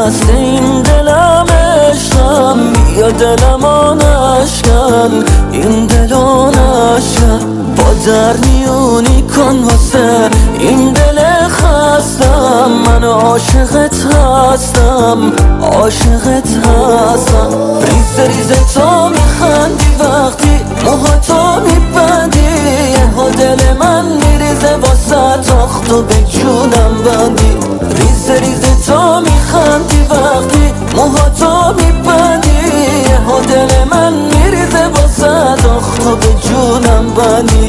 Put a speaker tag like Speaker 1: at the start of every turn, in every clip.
Speaker 1: دست این دلم عشقم، بیا دلمو نشکن، این دلو نشکن. با در میونی کن واسه این دل خستم، من عاشقت هستم، عاشقت هستم. ریز ریز تو میخندی وقتی موهاتو میبندی، یهو دل من میریزه واسه تاخت و به جونم بندی. ریز ریز تو میخندی وقتی موهاتو میبندی، یهو دل من میریزه واسه تاخت و به جونم بندی.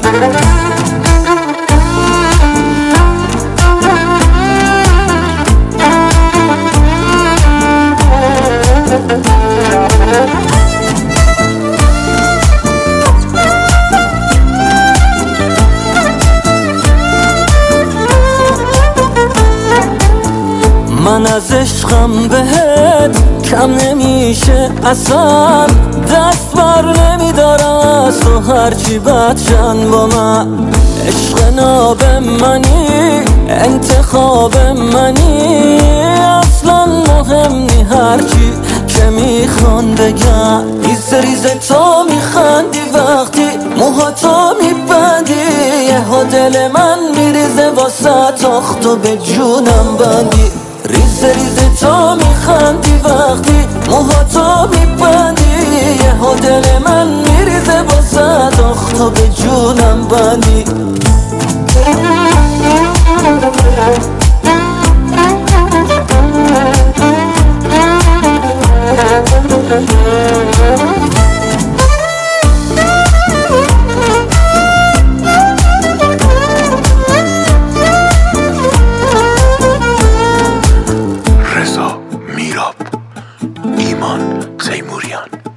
Speaker 1: من از عشقم بهت کم نمیشه اصلا، دست بر نمیدارم از تو هرچی بدشن با من. عشق ناب منی، انتخاب منی، اصلا مهم نی هرچی که میخوان بگن. ریز ریز تو میخندی وقتی موهاتو میبندی، یهو دل من میریزه واسه تاخت و به جونم بندی. ریز ریز تو میخندی وقتی موهاتو میبندی، یهو دل من میریزه واسه تاخت و به جونم بندی.
Speaker 2: رضا میراب، ایمان تیموریان.